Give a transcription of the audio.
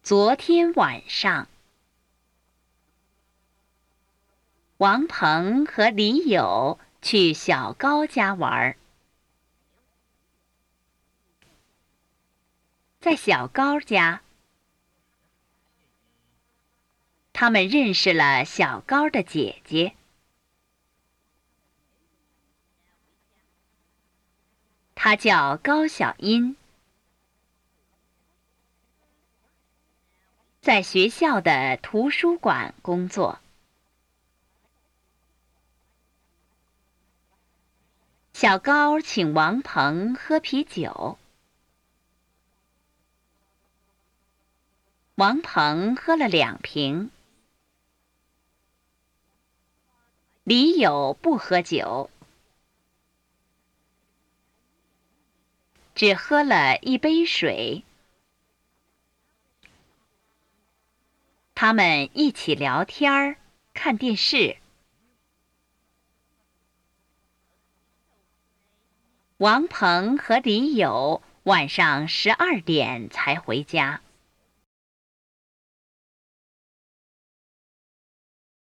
昨天晚上，王鹏和李友去小高家玩。在小高家，他们认识了小高的姐姐，她叫高小英，在学校的图书馆工作。小高请王鹏喝啤酒，王鹏喝了2瓶。李友不喝酒，只喝了1杯水。他们一起聊天，看电视。王鹏和李友晚上12点才回家。